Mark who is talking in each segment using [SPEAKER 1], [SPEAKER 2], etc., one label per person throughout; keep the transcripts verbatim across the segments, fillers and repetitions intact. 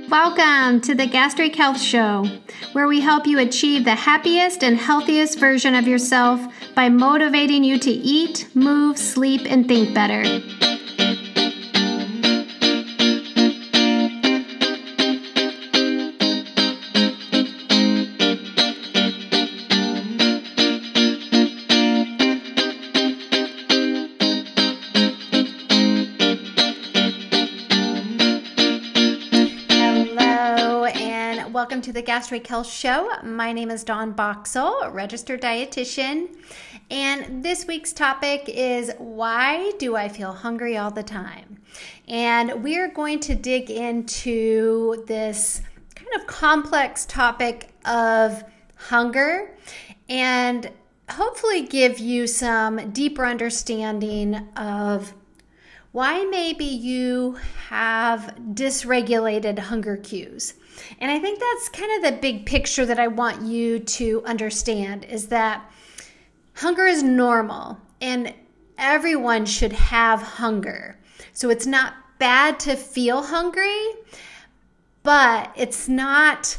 [SPEAKER 1] Welcome to the Gastric Health Show, where we help you achieve the happiest and healthiest version of yourself by motivating you to eat, move, sleep, and think better. Welcome to the Gastric Health Show. My name is Dawn Boxall, registered dietitian, and this week's topic is why do I feel hungry all the time? And we're going to dig into this kind of complex topic of hunger and hopefully give you some deeper understanding of why maybe you have dysregulated hunger cues. And I think that's kind of the big picture that I want you to understand is that hunger is normal and everyone should have hunger. So it's not bad to feel hungry, but it's not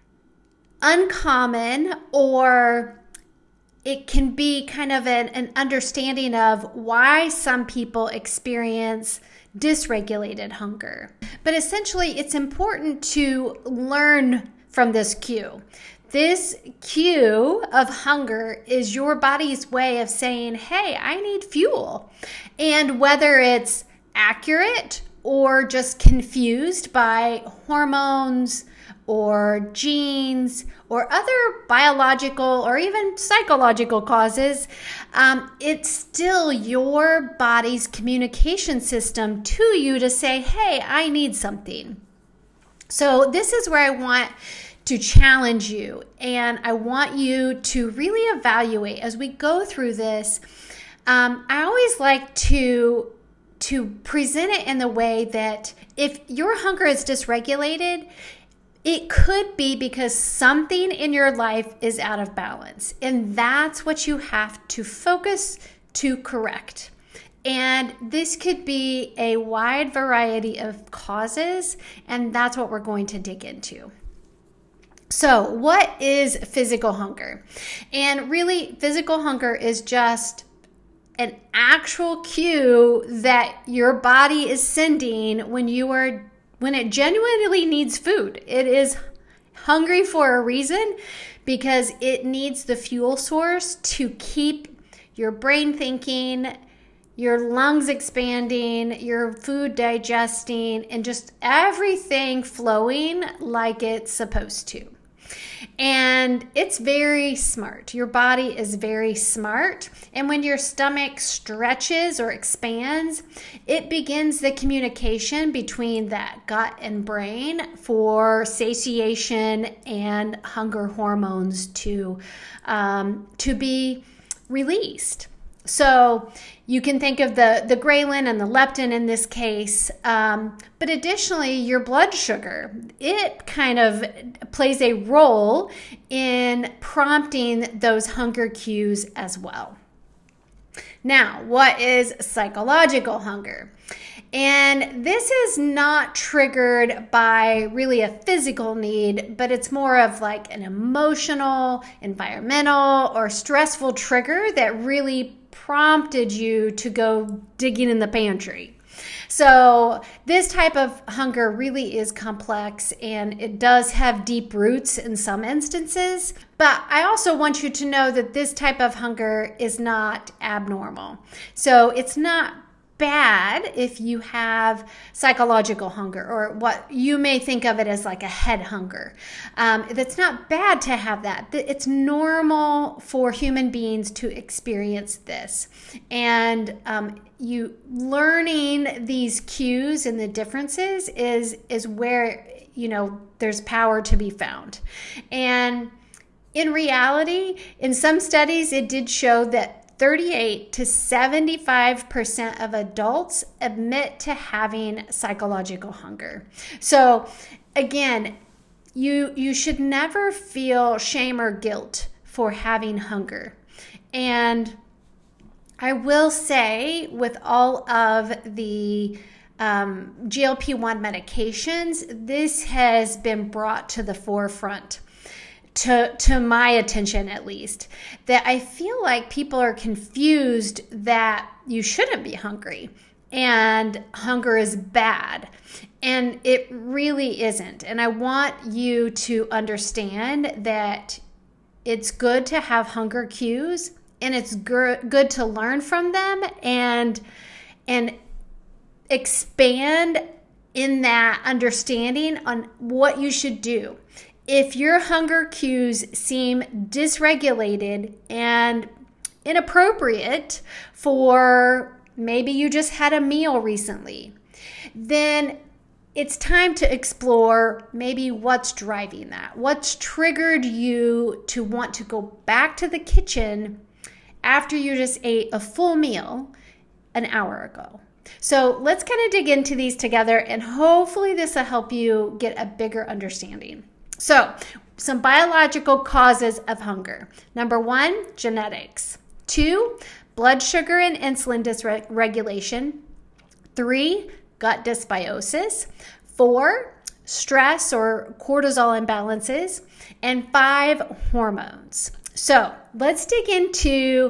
[SPEAKER 1] uncommon, or it can be kind of an, an understanding of why some people experience dysregulated hunger. But essentially, it's important to learn from this cue. This cue of hunger is your body's way of saying, hey, I need fuel. And whether it's accurate or just confused by hormones or genes or other biological or even psychological causes, um, it's still your body's communication system to you to say, hey, I need something. So this is where I want to challenge you, and I want you to really evaluate as we go through this. Um, I always like to to present it in the way that if your hunger is dysregulated, it could be because something in your life is out of balance, and that's what you have to focus to correct. And this could be a wide variety of causes, and that's what we're going to dig into. So, what is physical hunger? And really, physical hunger is just an actual cue that your body is sending when you are when it genuinely needs food. It is hungry for a reason because it needs the fuel source to keep your brain thinking, your lungs expanding, your food digesting, and just everything flowing like it's supposed to. And it's very smart. Your body is very smart. And when your stomach stretches or expands, it begins the communication between that gut and brain for satiation and hunger hormones to, um, to be released. So you can think of the, the ghrelin and the leptin in this case, um, but additionally, your blood sugar, it kind of plays a role in prompting those hunger cues as well. Now, what is psychological hunger? And this is not triggered by really a physical need, but it's more of like an emotional, environmental, or stressful trigger that really prompted you to go digging in the pantry. So this type of hunger really is complex, and it does have deep roots in some instances. But I also want you to know that this type of hunger is not abnormal. So it's not bad if you have psychological hunger, or what you may think of it as like a head hunger. Um, it's not bad to have that. It's normal for human beings to experience this. And um, you learning these cues and the differences is is where, you know, there's power to be found. And in reality, in some studies, it did show that thirty-eight to seventy-five percent of adults admit to having psychological hunger. So again, you you should never feel shame or guilt for having hunger. And I will say, with all of the um, G L P one medications, this has been brought to the forefront, to, to my attention at least, that I feel like people are confused that you shouldn't be hungry and hunger is bad. And it really isn't. And I want you to understand that it's good to have hunger cues, and it's good good to learn from them and and expand in that understanding on what you should do. If your hunger cues seem dysregulated and inappropriate for maybe you just had a meal recently, then it's time to explore maybe what's driving that. What's triggered you to want to go back to the kitchen after you just ate a full meal an hour ago? So let's kind of dig into these together, and hopefully this will help you get a bigger understanding. So some biological causes of hunger. Number one, genetics. Two, blood sugar and insulin dysregulation. Three, gut dysbiosis. Four, stress or cortisol imbalances. And five, hormones. So let's dig into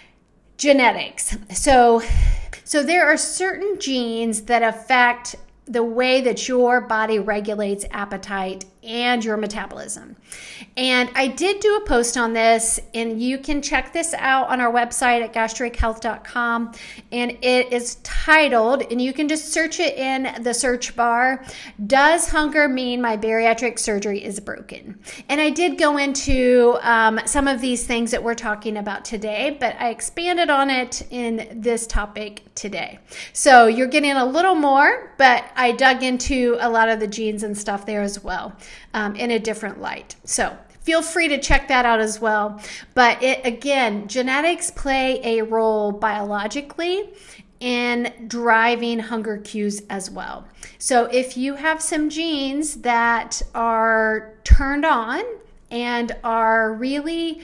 [SPEAKER 1] genetics. So, so there are certain genes that affect the way that your body regulates appetite and your metabolism. And I did do a post on this, and you can check this out on our website at gastric health dot com. And it is titled, and you can just search it in the search bar, "Does Hunger Mean My Bariatric Surgery is Broken?" And I did go into um, some of these things that we're talking about today, but I expanded on it in this topic today. So you're getting a little more, but I dug into a lot of the genes and stuff there as well, um, in a different light. So feel free to check that out as well. But it, again, genetics play a role biologically in driving hunger cues as well. So if you have some genes that are turned on and are really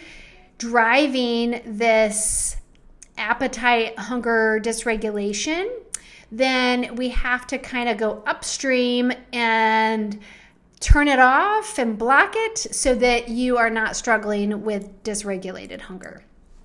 [SPEAKER 1] driving this appetite, hunger dysregulation, then we have to kind of go upstream and turn it off and block it so that you are not struggling with dysregulated hunger.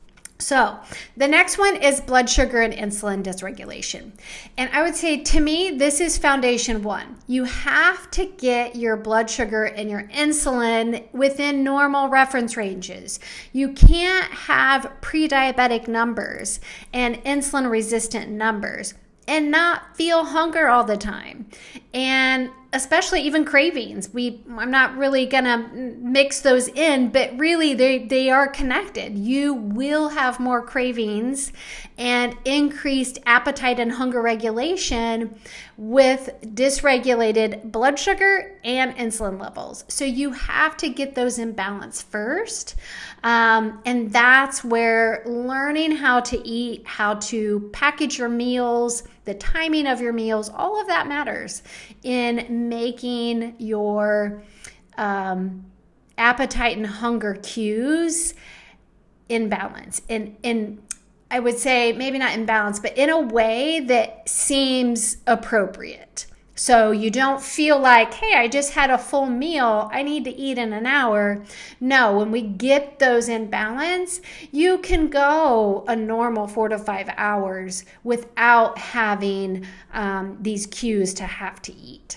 [SPEAKER 1] So the next one is blood sugar and insulin dysregulation. And I would say, to me, this is foundation one. You have to get your blood sugar and your insulin within normal reference ranges. You can't have pre-diabetic numbers and insulin resistant numbers and not feel hunger all the time. And especially even cravings. We, I'm not really gonna mix those in, but really they, they are connected. You will have more cravings and increased appetite and hunger regulation with dysregulated blood sugar and insulin levels. So you have to get those in balance first. Um, and that's where learning how to eat, how to package your meals, the timing of your meals, all of that matters in making your um, appetite and hunger cues in balance. And in, I would say maybe not in balance, but in a way that seems appropriate. So you don't feel like, hey, I just had a full meal, I need to eat in an hour. No, when we get those in balance, you can go a normal four to five hours without having um, these cues to have to eat.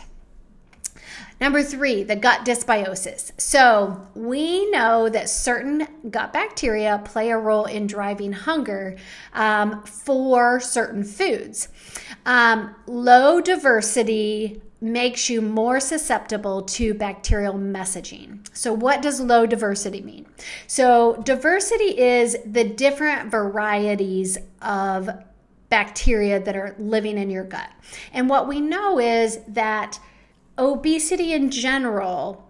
[SPEAKER 1] Number three, the gut dysbiosis. So we know that certain gut bacteria play a role in driving hunger um, for certain foods. Um, low diversity makes you more susceptible to bacterial messaging. So what does low diversity mean? So diversity is the different varieties of bacteria that are living in your gut. And what we know is that obesity in general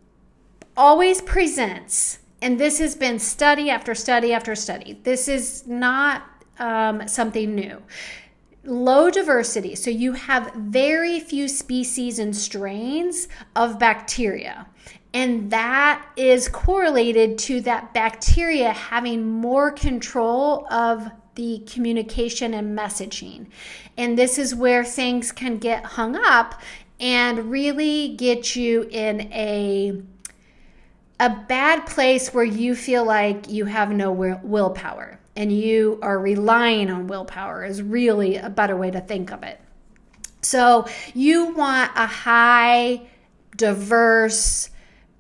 [SPEAKER 1] always presents, and this has been study after study after study. This is not um, something new. Low diversity, so you have very few species and strains of bacteria. And that is correlated to that bacteria having more control of the communication and messaging. And this is where things can get hung up and really get you in a a bad place where you feel like you have no will, willpower and you are relying on willpower is really a better way to think of it. So you want a high, diverse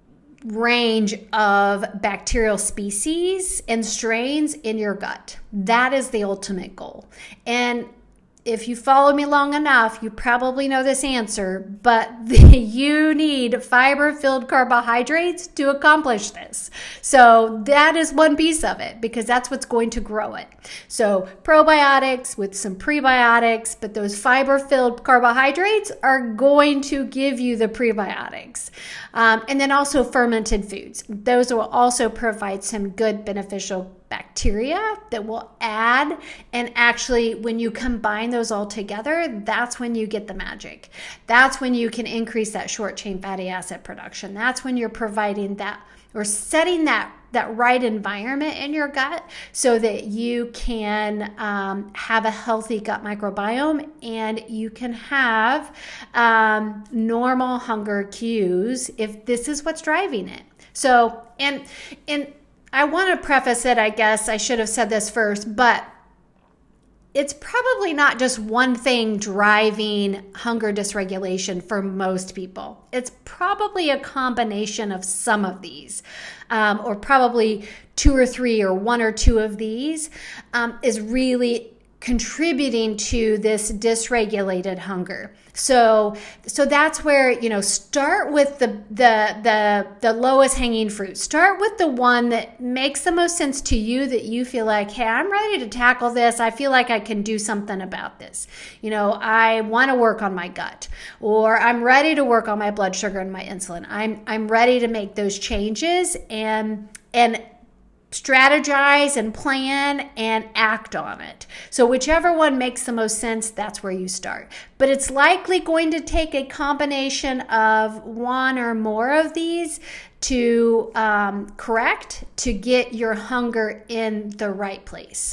[SPEAKER 1] range of bacterial species and strains in your gut. That is the ultimate goal. And if you follow me long enough, you probably know this answer, but the, you need fiber-filled carbohydrates to accomplish this. So that is one piece of it because that's what's going to grow it. So probiotics with some prebiotics, but those fiber-filled carbohydrates are going to give you the prebiotics. Um, and then also fermented foods. Those will also provide some good beneficial bacteria that will add, and actually when you combine those all together, that's when you get the magic. That's when you can increase that short chain fatty acid production. That's when you're providing that or setting that that right environment in your gut so that you can um, have a healthy gut microbiome and you can have um, normal hunger cues if this is what's driving it. So, and and I want to preface it, I guess I should have said this first, but it's probably not just one thing driving hunger dysregulation for most people. It's probably a combination of some of these, um, or probably two or three or one or two of these um, is really contributing to this dysregulated hunger. So, so that's where, you know, start with the, the, the, the lowest hanging fruit. Start with the one that makes the most sense to you, that you feel like, hey, I'm ready to tackle this. I feel like I can do something about this. You know, I want to work on my gut, or I'm ready to work on my blood sugar and my insulin. I'm, I'm ready to make those changes and, and, strategize and plan and act on it. So whichever one makes the most sense, that's where you start. But it's likely going to take a combination of one or more of these to um, correct, to get your hunger in the right place.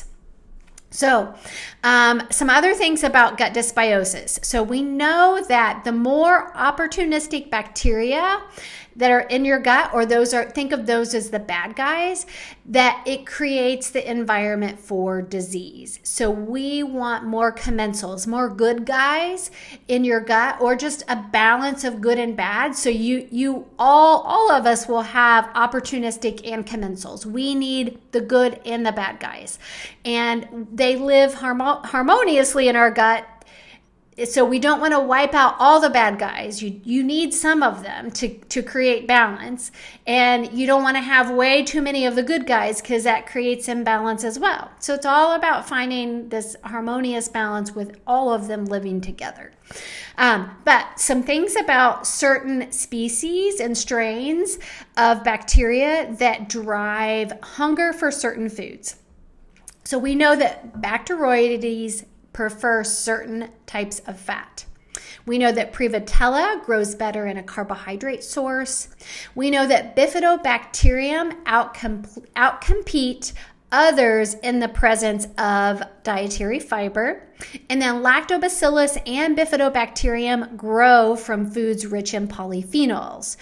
[SPEAKER 1] So um, some other things about gut dysbiosis. So we know that the more opportunistic bacteria that are in your gut, or those are, think of those as the bad guys, that it creates the environment for disease. So we want more commensals, more good guys in your gut, or just a balance of good and bad. So you, you all, all of us will have opportunistic and commensals. We need the good and the bad guys, and they live harmo- harmoniously in our gut. So we don't want to wipe out all the bad guys. You you need some of them to, to create balance. And you don't want to have way too many of the good guys because that creates imbalance as well. So it's all about finding this harmonious balance with all of them living together. Um, but some things about certain species and strains of bacteria that drive hunger for certain foods. So we know that Bacteroides prefer certain types of fat. We know that Prevotella grows better in a carbohydrate source. We know that Bifidobacterium outcomp- outcompete others in the presence of dietary fiber. And then Lactobacillus and Bifidobacterium grow from foods rich in polyphenols.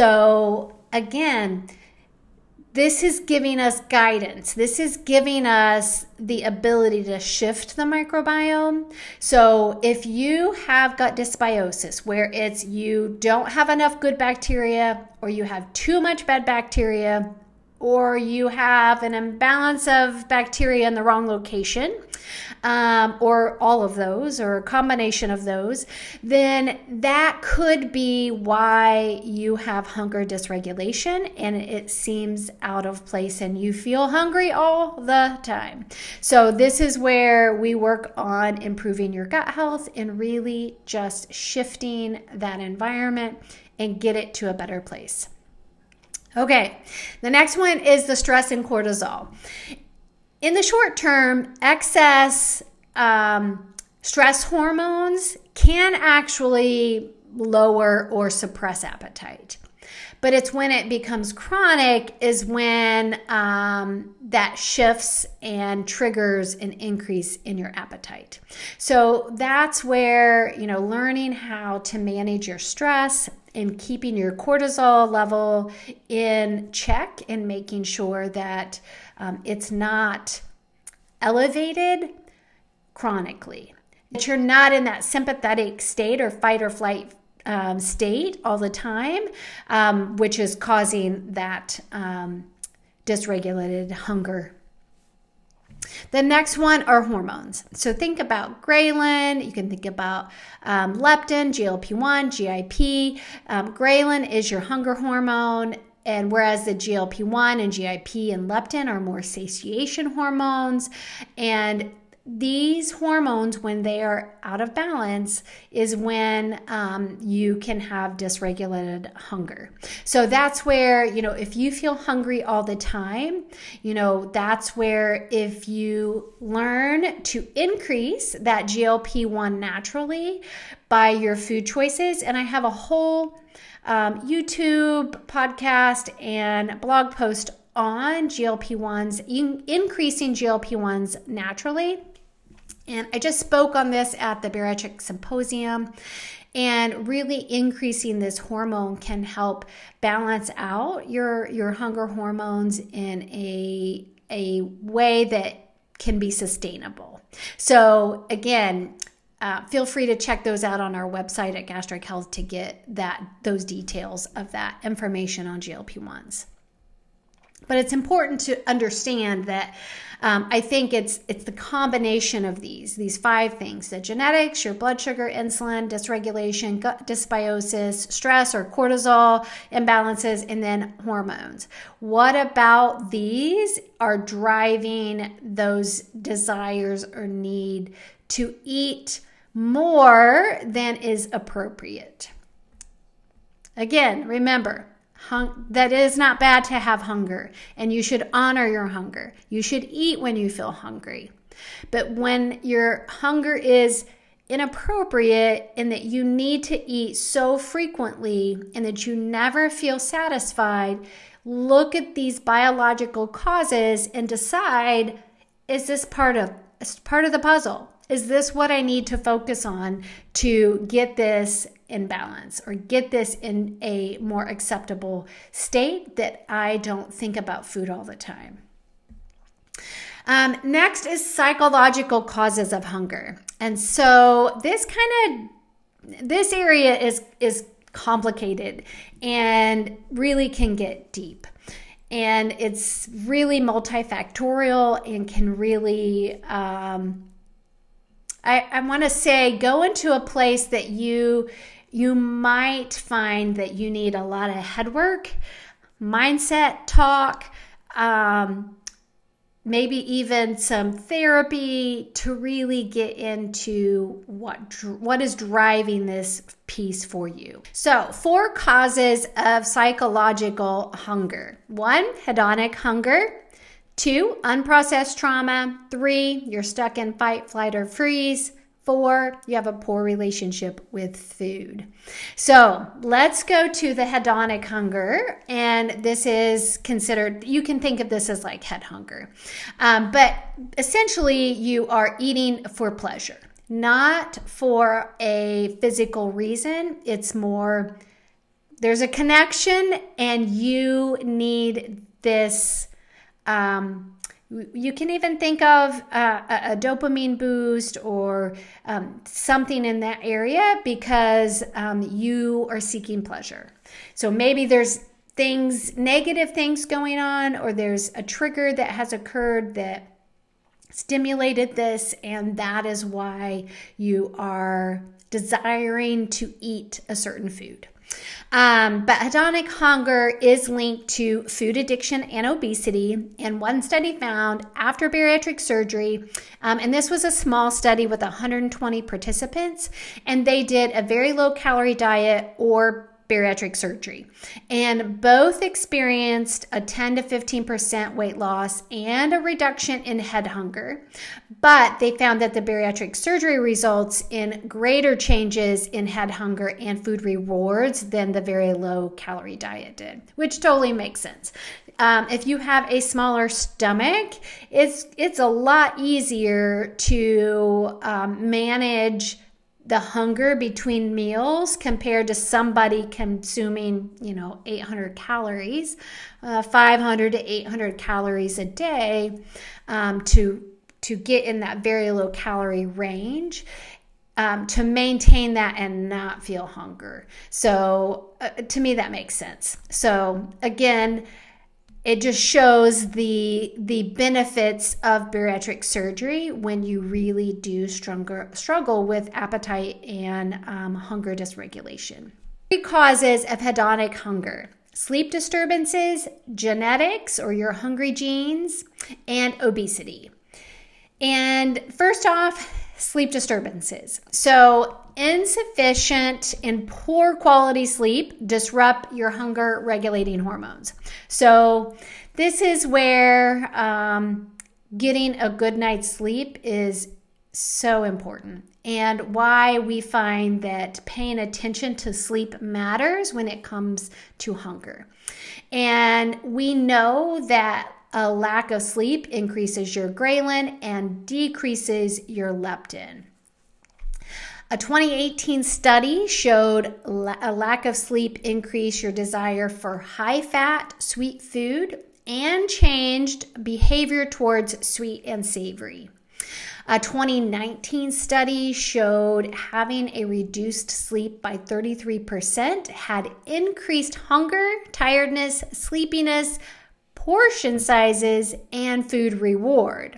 [SPEAKER 1] So again, this is giving us guidance. This is giving us the ability to shift the microbiome. So if you have gut dysbiosis, where it's you don't have enough good bacteria, or you have too much bad bacteria, or you have an imbalance of bacteria in the wrong location, um, or all of those, or a combination of those, then that could be why you have hunger dysregulation and it seems out of place and you feel hungry all the time. So this is where we work on improving your gut health and really just shifting that environment and get it to a better place. Okay, the next one is the stress and cortisol. In the short term, excess um, stress hormones can actually lower or suppress appetite. But it's when it becomes chronic is when um, that shifts and triggers an increase in your appetite. So that's where, you know, learning how to manage your stress and keeping your cortisol level in check and making sure that um, it's not elevated chronically. That you're not in that sympathetic state or fight or flight Um, state all the time, um, which is causing that um, dysregulated hunger. The next one are hormones. So think about ghrelin. You can think about um, leptin, G L P one, G I P. Um, ghrelin is your hunger hormone. And whereas the G L P one and G I P and leptin are more satiation hormones, and these hormones, when they are out of balance, is when um, you can have dysregulated hunger. So that's where, you know, if you feel hungry all the time, you know, that's where if you learn to increase that G L P one naturally by your food choices, and I have a whole um, YouTube podcast and blog post on G L P ones, in- increasing G L P ones naturally. And I just spoke on this at the Bariatric Symposium, and really increasing this hormone can help balance out your, your hunger hormones in a, a way that can be sustainable. So again, uh, feel free to check those out on our website at Gastric Health to get that those details of that information on G L P ones. But it's important to understand that um, I think it's it's the combination of these, these five things: the genetics, your blood sugar, insulin, dysregulation, gut dysbiosis, stress or cortisol imbalances, and then hormones. What about these are driving those desires or need to eat more than is appropriate? Again, remember, Hung- that it is not bad to have hunger, and you should honor your hunger. You should eat when you feel hungry. But when your hunger is inappropriate and that you need to eat so frequently and that you never feel satisfied, look at these biological causes and decide, is this part of, part of the puzzle? Is this what I need to focus on to get this in balance or get this in a more acceptable state that I don't think about food all the time? Um, next is psychological causes of hunger. And so this kind of, this area is, is complicated and really can get deep. And it's really multifactorial and can really, um, I, I want to say, go into a place that you you might find that you need a lot of head work, mindset talk, um, maybe even some therapy to really get into what what is driving this piece for you. So, four causes of psychological hunger. One, hedonic hunger. Two, unprocessed trauma. Three, you're stuck in fight, flight, or freeze. Four, you have a poor relationship with food. So let's go to the hedonic hunger. And this is considered, you can think of this as like head hunger. Um, but essentially, you are eating for pleasure, not for a physical reason. It's more, there's a connection and you need this. Um, you can even think of uh, a, a dopamine boost or um, something in that area because um, you are seeking pleasure. So maybe there's things, negative things going on, or there's a trigger that has occurred that stimulated this, and that is why you are desiring to eat a certain food. Um, but hedonic hunger is linked to food addiction and obesity. And one study found after bariatric surgery, um, and this was a small study with one hundred twenty participants, and they did a very low calorie diet or bariatric surgery. And both experienced a ten to fifteen percent weight loss and a reduction in head hunger. But they found that the bariatric surgery results in greater changes in head hunger and food rewards than the very low calorie diet did, which totally makes sense. Um, if you have a smaller stomach, it's it's a lot easier to um, manage the hunger between meals compared to somebody consuming, you know, eight hundred calories, uh, five hundred to eight hundred calories a day um, to to get in that very low calorie range. Um, to maintain that and not feel hunger. So uh, to me, that makes sense. So again, it just shows the the benefits of bariatric surgery when you really do stronger, struggle with appetite and um, hunger dysregulation. Three causes of hedonic hunger: sleep disturbances, genetics or your hungry genes, and obesity. And first off, sleep disturbances. So insufficient and poor quality sleep disrupt your hunger regulating hormones. So this is where um, getting a good night's sleep is so important, and why we find that paying attention to sleep matters when it comes to hunger. And we know that a lack of sleep increases your ghrelin and decreases your leptin. A twenty eighteen study showed a lack of sleep increased your desire for high-fat, sweet food and changed behavior towards sweet and savory. A twenty nineteen study showed having a reduced sleep by thirty-three percent had increased hunger, tiredness, sleepiness, portion sizes, and food reward.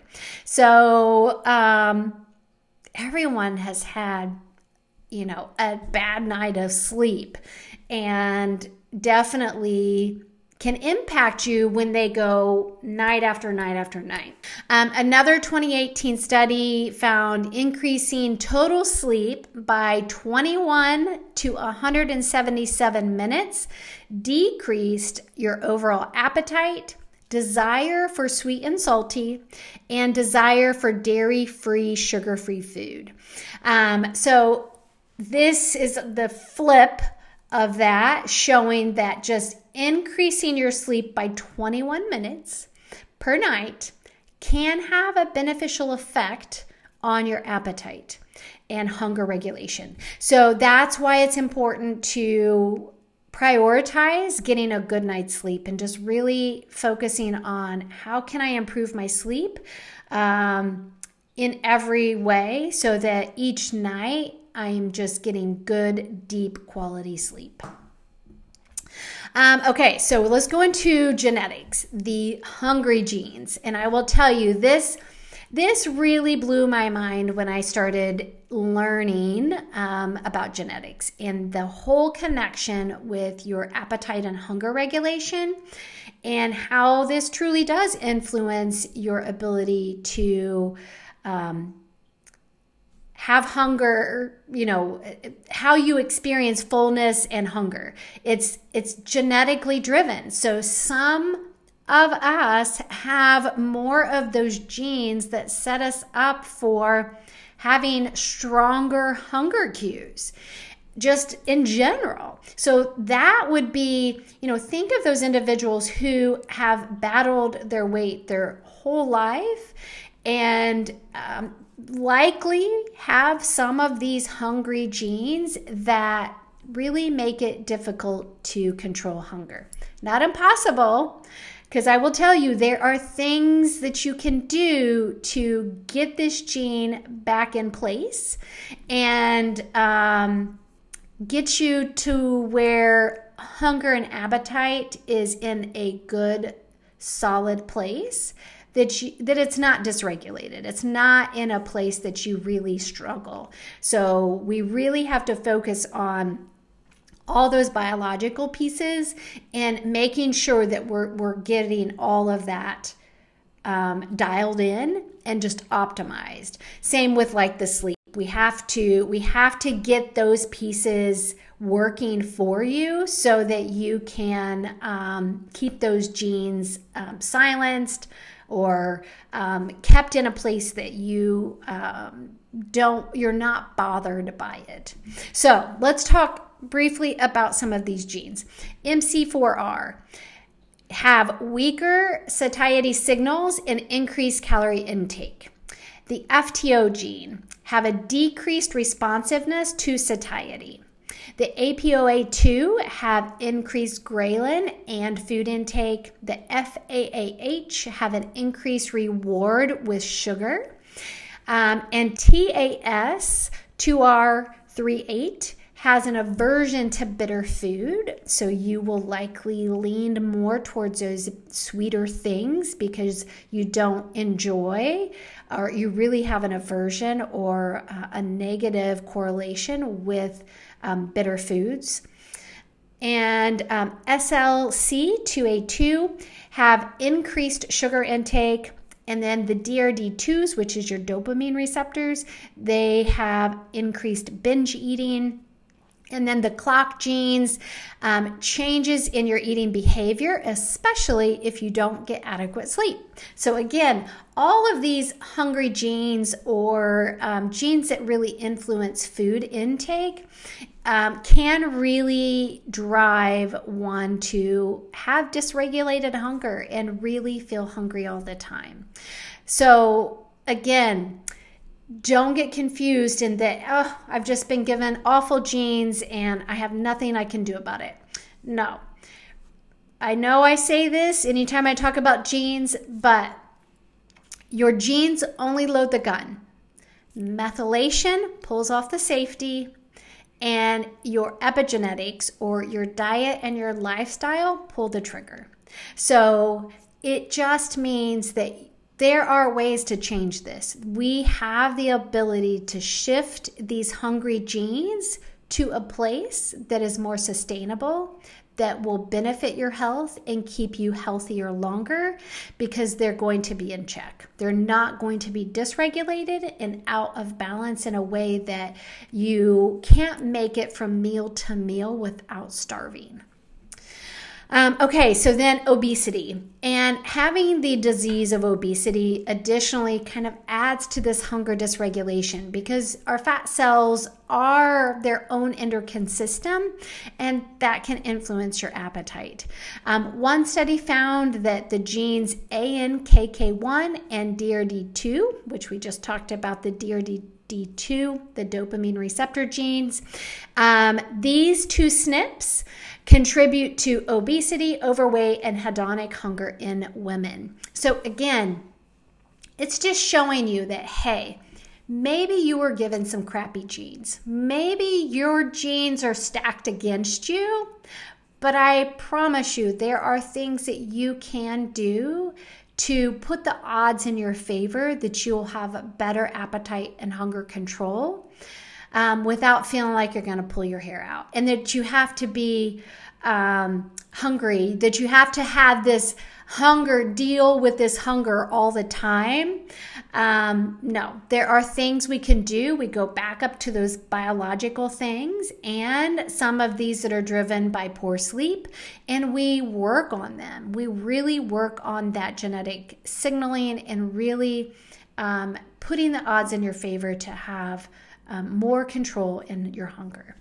[SPEAKER 1] So um, everyone has had, you know, a bad night of sleep, and definitely can impact you when they go night after night after night. Um, another twenty eighteen study found increasing total sleep by twenty-one to one hundred seventy-seven minutes decreased your overall appetite, desire for sweet and salty, and desire for dairy-free, sugar-free food. Um, so this is the flip of that, showing that just increasing your sleep by twenty-one minutes per night can have a beneficial effect on your appetite and hunger regulation. So that's why it's important to prioritize getting a good night's sleep and just really focusing on how can I improve my sleep um, in every way so that each night I'm just getting good, deep quality sleep. Um, okay, so let's go into genetics, the hungry genes. And I will tell you, this, this really blew my mind when I started learning um, about genetics and the whole connection with your appetite and hunger regulation, and how this truly does influence your ability to um, have hunger, you know, how you experience fullness and hunger. It's it's genetically driven. So some of us have more of those genes that set us up for having stronger hunger cues, just in general. So that would be, you know, think of those individuals who have battled their weight their whole life and um, likely have some of these hungry genes that really make it difficult to control hunger. Not impossible, because I will tell you there are things that you can do to get this gene back in place and um, get you to where hunger and appetite is in a good, solid place. That you, that it's not dysregulated. It's not in a place that you really struggle. So we really have to focus on all those biological pieces and making sure that we're we're getting all of that um, dialed in and just optimized. Same with like the sleep. We have to we have to get those pieces working for you so that you can um, keep those genes um, silenced or um, kept in a place that you um, don't, you're not bothered by it. So let's talk briefly about some of these genes. M C four R have weaker satiety signals and increased calorie intake. The F T O gene have a decreased responsiveness to satiety. The A P O A two have increased ghrelin and food intake. The F A A H have an increased reward with sugar. Um, and T A S two R thirty-eight has an aversion to bitter food. So you will likely lean more towards those sweeter things because you don't enjoy, or you really have an aversion or uh, a negative correlation with um, bitter foods. And um, S L C two A two have increased sugar intake. And then the D R D twos, which is your dopamine receptors, they have increased binge eating. And then the clock genes, um, changes in your eating behavior, especially if you don't get adequate sleep. So again, all of these hungry genes or um, genes that really influence food intake um, can really drive one to have dysregulated hunger and really feel hungry all the time. So again, don't get confused in that, oh, I've just been given awful genes and I have nothing I can do about it. No. I know I say this anytime I talk about genes, but your genes only load the gun. Methylation pulls off the safety, and your epigenetics or your diet and your lifestyle pull the trigger. So it just means that there are ways to change this. We have the ability to shift these hungry genes to a place that is more sustainable, that will benefit your health and keep you healthier longer because they're going to be in check. They're not going to be dysregulated and out of balance in a way that you can't make it from meal to meal without starving. Um, okay, so then obesity. And having the disease of obesity additionally kind of adds to this hunger dysregulation because our fat cells are their own endocrine system, and that can influence your appetite. Um, one study found that the genes A N K K one and D R D two, which we just talked about, the D R D two, the dopamine receptor genes, um, these two S N Ps contribute to obesity, overweight, and hedonic hunger in women. So again, it's just showing you that, hey, maybe you were given some crappy genes. Maybe your genes are stacked against you, but I promise you there are things that you can do to put the odds in your favor that you'll have a better appetite and hunger control um, without feeling like you're going to pull your hair out, and that you have to be um, hungry, that you have to have this hunger, deal with this hunger all the time. Um, no, there are things we can do. We go back up to those biological things and some of these that are driven by poor sleep, and we work on them. We really work on that genetic signaling and really um, putting the odds in your favor to have um, more control in your hunger.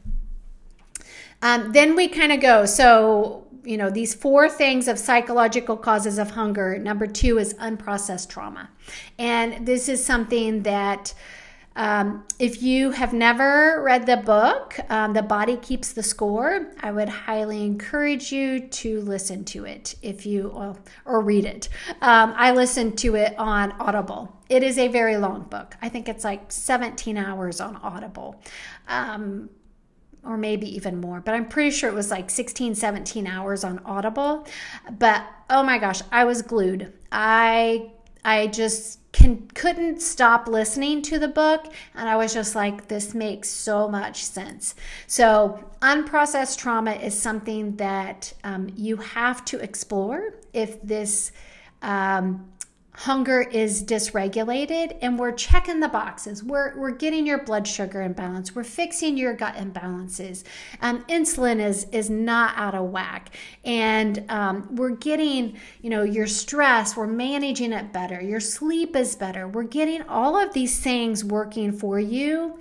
[SPEAKER 1] Um, then we kind of go, so, you know, these four things of psychological causes of hunger. Number two is unprocessed trauma. And this is something that um, if you have never read the book, um, The Body Keeps the Score, I would highly encourage you to listen to it if you, or, or read it. Um, I listened to it on Audible. It is a very long book. I think it's like seventeen hours on Audible. Um, or maybe even more, but I'm pretty sure it was like sixteen, seventeen hours on Audible. But oh my gosh, I was glued. I I just can, couldn't stop listening to the book, and I was just like, this makes so much sense. So unprocessed trauma is something that um, you have to explore if this um, hunger is dysregulated, and we're checking the boxes. We're, we're getting your blood sugar in balance. We're fixing your gut imbalances. Um, insulin is, is not out of whack. And um, we're getting, you know, your stress, we're managing it better. Your sleep is better. We're getting all of these things working for you,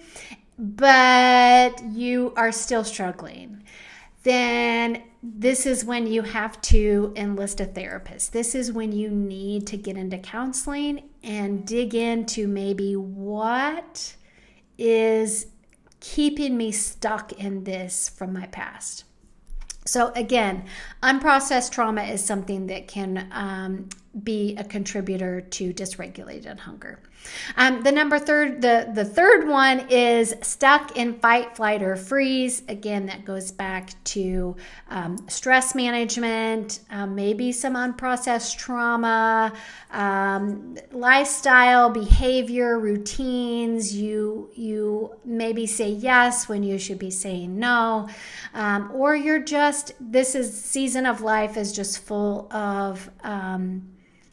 [SPEAKER 1] but you are still struggling. Then this is when you have to enlist a therapist. This is when you need to get into counseling and dig into maybe what is keeping me stuck in this from my past. So again, unprocessed trauma is something that can um, be a contributor to dysregulated hunger. Um, the number third, the, the third one is stuck in fight, flight, or freeze. Again, that goes back to um, stress management, um, maybe some unprocessed trauma, um, lifestyle, behavior, routines. You you maybe say yes when you should be saying no, um, or you're just, this is season of life is just full of um,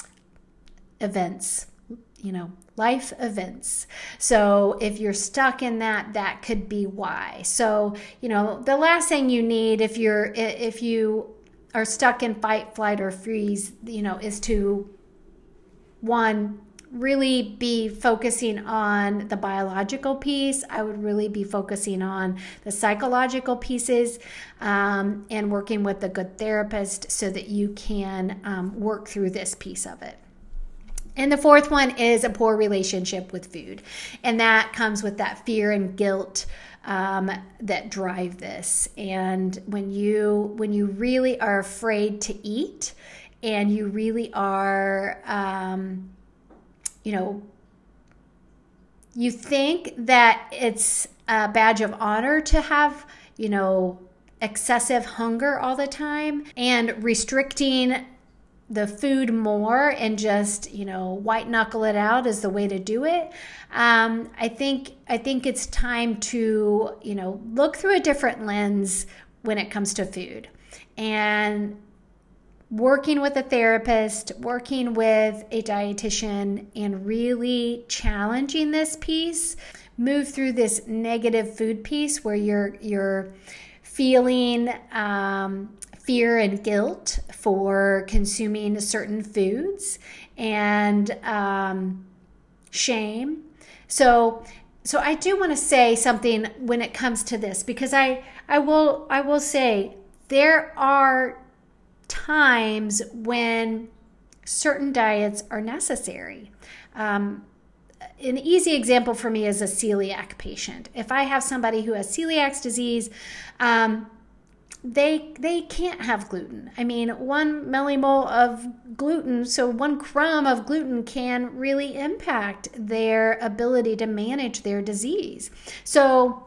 [SPEAKER 1] events, you know, life events. So if you're stuck in that, that could be why. So, you know, the last thing you need if you're, if you are stuck in fight, flight, or freeze, you know, is to, one, really be focusing on the biological piece. I would really be focusing on the psychological pieces um, and working with a good therapist so that you can um, work through this piece of it. And the fourth one is a poor relationship with food. And that comes with that fear and guilt um, that drive this. And when you when you really are afraid to eat and you really are, um, you know, you think that it's a badge of honor to have, you know, excessive hunger all the time, and restricting the food more and just, you know, white knuckle it out is the way to do it. Um, I think I think it's time to, you know, look through a different lens when it comes to food, and working with a therapist, working with a dietitian, and really challenging this piece. Move through this negative food piece where you're you're feeling um, fear and guilt for consuming certain foods, and um, shame. So, so I do want to say something when it comes to this, because I, I will, I will say there are times when certain diets are necessary. Um, an easy example for me is a celiac patient. If I have somebody who has celiac disease, um, they they can't have gluten. I mean, one millimole of gluten, so one crumb of gluten can really impact their ability to manage their disease. So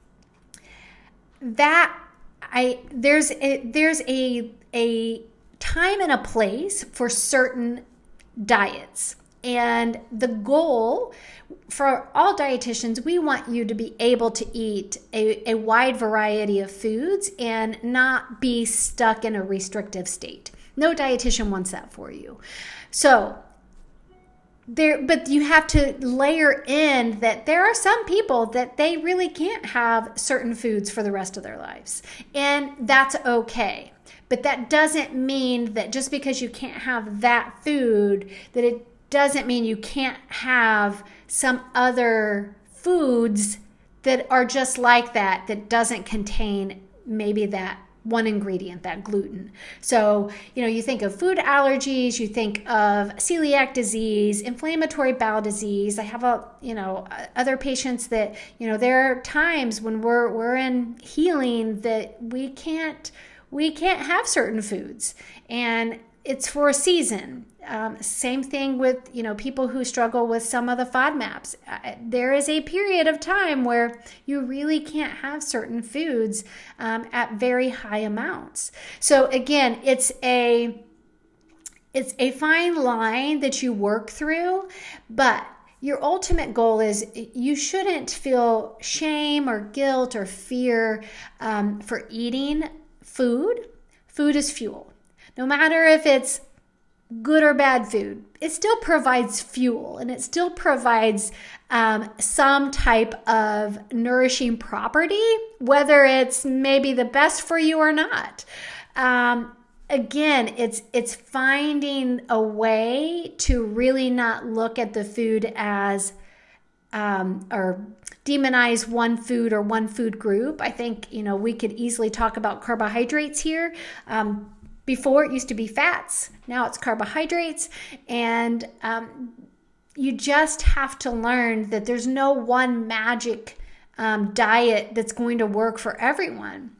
[SPEAKER 1] that I there's a, there's a a time and a place for certain diets. And the goal for all dietitians, we want you to be able to eat a, a wide variety of foods and not be stuck in a restrictive state. No dietitian wants that for you. So there, but you have to layer in that there are some people that they really can't have certain foods for the rest of their lives. And that's okay. But that doesn't mean that just because you can't have that food, that it doesn't mean you can't have some other foods that are just like that, that doesn't contain maybe that one ingredient, that gluten. So, you know, you think of food allergies, you think of celiac disease, inflammatory bowel disease. I have a, you know, other patients that, you know, there are times when we're we're in healing that we can't we can't have certain foods, and it's for a season. Um, same thing with, you know, people who struggle with some of the FODMAPs. Uh, there is a period of time where you really can't have certain foods um, at very high amounts. So again, it's a it's a fine line that you work through, but your ultimate goal is you shouldn't feel shame or guilt or fear um, for eating food. Food is fuel. No matter if it's good or bad food. It still provides fuel, and it still provides um, some type of nourishing property, whether it's maybe the best for you or not. Um, again, it's it's finding a way to really not look at the food as um, or demonize one food or one food group. I think, you know, we could easily talk about carbohydrates here. Um, Before it used to be fats, now it's carbohydrates, and um, you just have to learn that there's no one magic um, diet that's going to work for everyone.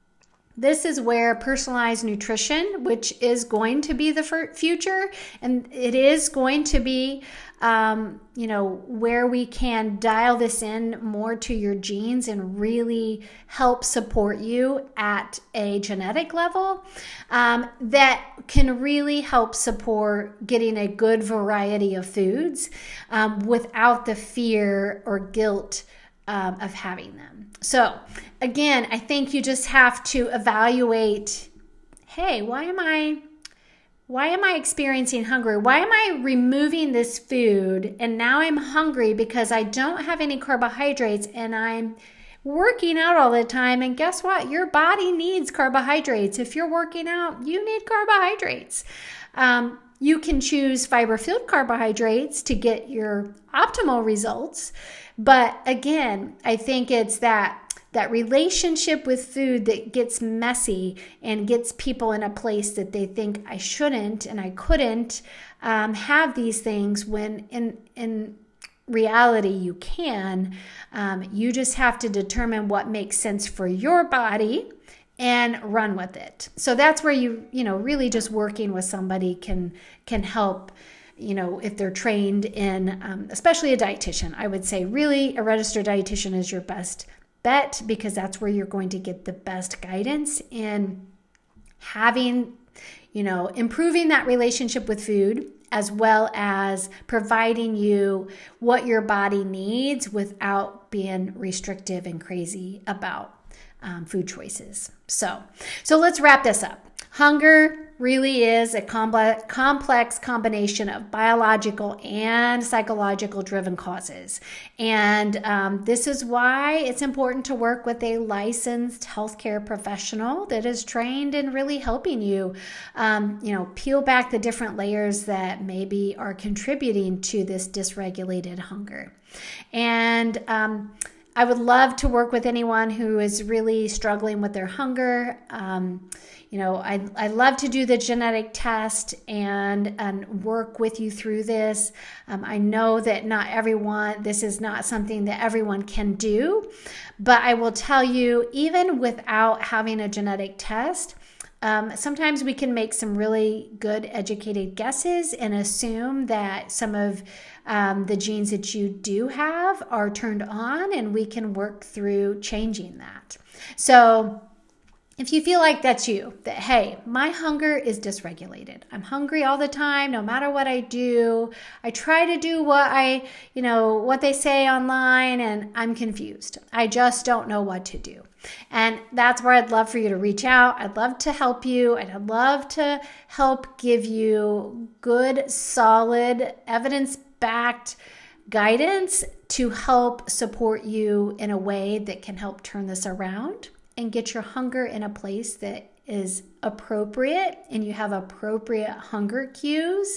[SPEAKER 1] This is where personalized nutrition, which is going to be the future, and it is going to be, um, you know, where we can dial this in more to your genes and really help support you at a genetic level, um, that can really help support getting a good variety of foods um, without the fear or guilt Um, of having them. So again, I think you just have to evaluate, hey, why am I why am I experiencing hunger? Why am I removing this food and now I'm hungry because I don't have any carbohydrates and I'm working out all the time? And guess what? Your body needs carbohydrates. If you're working out, you need carbohydrates. Um, you can choose fiber-filled carbohydrates to get your optimal results. But again, I think it's that that relationship with food that gets messy and gets people in a place that they think I shouldn't and I couldn't um, have these things, when in in reality you can. Um, you just have to determine what makes sense for your body and run with it. So that's where you you know really just working with somebody can can help. You know, if they're trained in, um, especially a dietitian, I would say really a registered dietitian is your best bet, because that's where you're going to get the best guidance in having, you know, improving that relationship with food, as well as providing you what your body needs without being restrictive and crazy about um, food choices. So, so let's wrap this up. Hunger really is a complex combination of biological and psychological driven causes. And um, this is why it's important to work with a licensed healthcare professional that is trained in really helping you, um, you know, peel back the different layers that maybe are contributing to this dysregulated hunger. And um, I would love to work with anyone who is really struggling with their hunger. Um, You know, I I love to do the genetic test and, and work with you through this. Um, I know that not everyone, this is not something that everyone can do, but I will tell you, even without having a genetic test, um, sometimes we can make some really good educated guesses and assume that some of um, the genes that you do have are turned on, and we can work through changing that. So if you feel like that's you, that, hey, my hunger is dysregulated. I'm hungry all the time, no matter what I do. I try to do what I, you know, what they say online, and I'm confused. I just don't know what to do. And that's where I'd love for you to reach out. I'd love to help you. I'd love to help give you good, solid, evidence-backed guidance to help support you in a way that can help turn this around and get your hunger in a place that is appropriate, and you have appropriate hunger cues,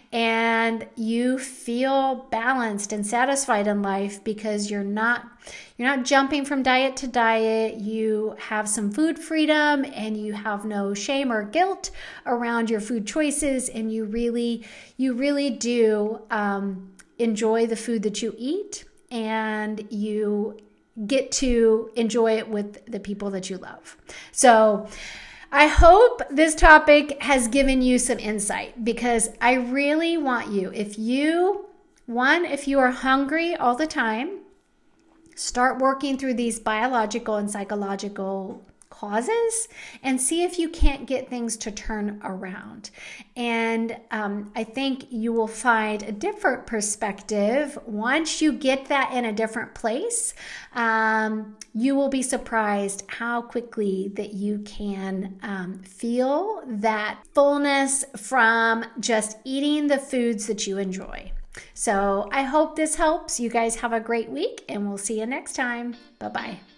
[SPEAKER 1] and you feel balanced and satisfied in life because you're not you're not jumping from diet to diet. You have some food freedom, and you have no shame or guilt around your food choices, and you really you really do um, enjoy the food that you eat, and you get to enjoy it with the people that you love. So I hope this topic has given you some insight, because I really want you, if you, one, if you are hungry all the time, start working through these biological and psychological causes and see if you can't get things to turn around. And um, I think you will find a different perspective once you get that in a different place. Um, you will be surprised how quickly that you can um, feel that fullness from just eating the foods that you enjoy. So I hope this helps. You guys have a great week, and we'll see you next time. Bye-bye.